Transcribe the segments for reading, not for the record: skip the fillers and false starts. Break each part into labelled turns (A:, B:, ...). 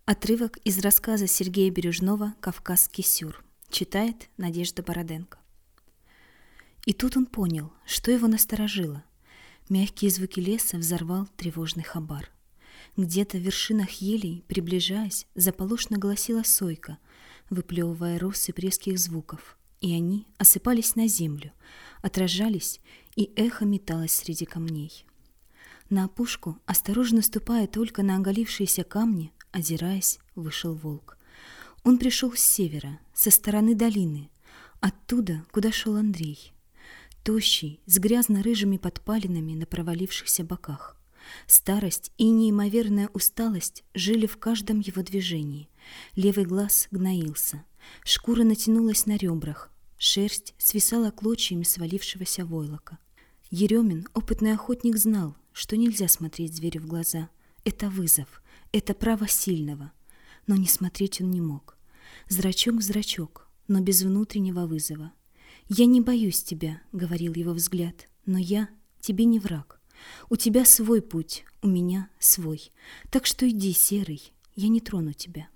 A: Отрывок из рассказа Сергея Бережного «Кавказский сюр». Читает Надежда Бороденко. И тут он понял, что его насторожило. Мягкие звуки леса взорвал тревожный хабар. Где-то в вершинах елей, приближаясь, заполошно голосила сойка, выплевывая россыпь резких звуков, и они осыпались на землю, отражались, и эхо металось среди камней. На опушку, осторожно ступая только на оголившиеся камни, озираясь, вышел волк. Он пришел с севера, со стороны долины, оттуда, куда шел Андрей. Тощий, с грязно-рыжими подпалинами на провалившихся боках. Старость и неимоверная усталость жили в каждом его движении. Левый глаз гноился, шкура натянулась на ребрах, шерсть свисала клочьями свалившегося войлока. Еремин, опытный охотник, знал, что нельзя смотреть зверю в глаза. Это вызов, это право сильного. Но не смотреть он не мог. Зрачок в зрачок, но без внутреннего вызова. «Я не боюсь тебя», — говорил его взгляд, — «но я тебе не враг. У тебя свой путь, у меня свой. Так что иди, серый, я не трону тебя».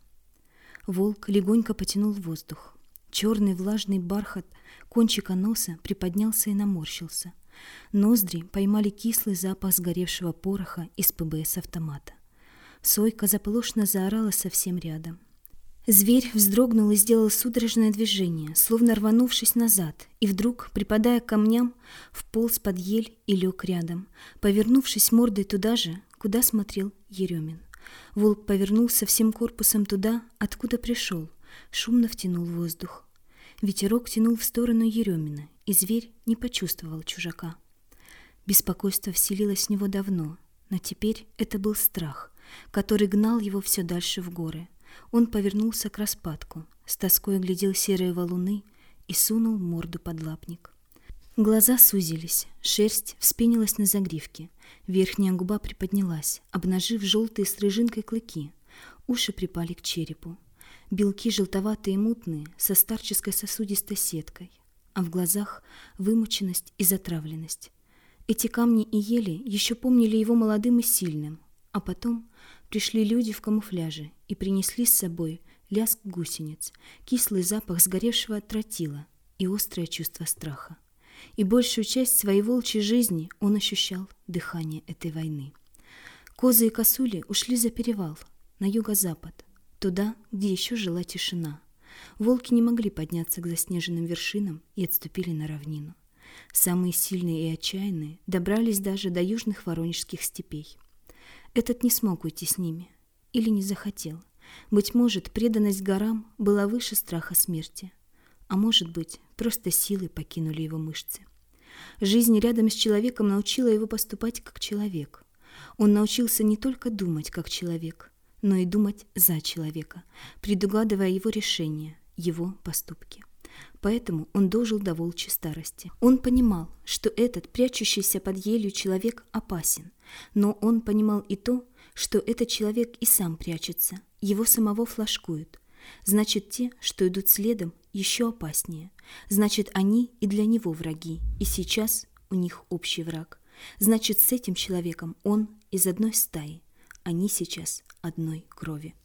A: Волк легонько потянул воздух. Черный влажный бархат кончика носа приподнялся и наморщился. Ноздри поймали кислый запах сгоревшего пороха из ПБС-автомата. Сойка заполошно заорала совсем рядом. Зверь вздрогнул и сделал судорожное движение, словно рванувшись назад, и вдруг, припадая к камням, вполз под ель и лег рядом, повернувшись мордой туда же, куда смотрел Еремин. Волк повернулся всем корпусом туда, откуда пришел, шумно втянул воздух. Ветерок тянул в сторону Еремина, и зверь не почувствовал чужака. Беспокойство вселилось в него давно, но теперь это был страх, который гнал его все дальше в горы. Он повернулся к распадку, с тоской глядел серые валуны и сунул морду под лапник. Глаза сузились, шерсть вспенилась на загривке, верхняя губа приподнялась, обнажив желтые с рыжинкой клыки, уши припали к черепу. Белки желтоватые и мутные, со старческой сосудистой сеткой, а в глазах вымученность и затравленность. Эти камни и ели еще помнили его молодым и сильным, а потом пришли люди в камуфляже и принесли с собой лязг гусениц, кислый запах сгоревшего тротила и острое чувство страха. И большую часть своей волчьей жизни он ощущал дыхание этой войны. Козы и косули ушли за перевал, на юго-запад, туда, где еще жила тишина. Волки не могли подняться к заснеженным вершинам и отступили на равнину. Самые сильные и отчаянные добрались даже до южных воронежских степей. Этот не смог уйти с ними. Или не захотел. Быть может, преданность горам была выше страха смерти. А может быть, просто силы покинули его мышцы. Жизнь рядом с человеком научила его поступать как человек. Он научился не только думать как человек, но и думать за человека, предугадывая его решения, его поступки. Поэтому он дожил до волчьей старости. Он понимал, что этот прячущийся под елью человек опасен, но он понимал и то, что этот человек и сам прячется, его самого флажкуют. Значит, те, что идут следом, еще опаснее. Значит, они и для него враги, и сейчас у них общий враг. Значит, с этим человеком он из одной стаи, они сейчас одной крови.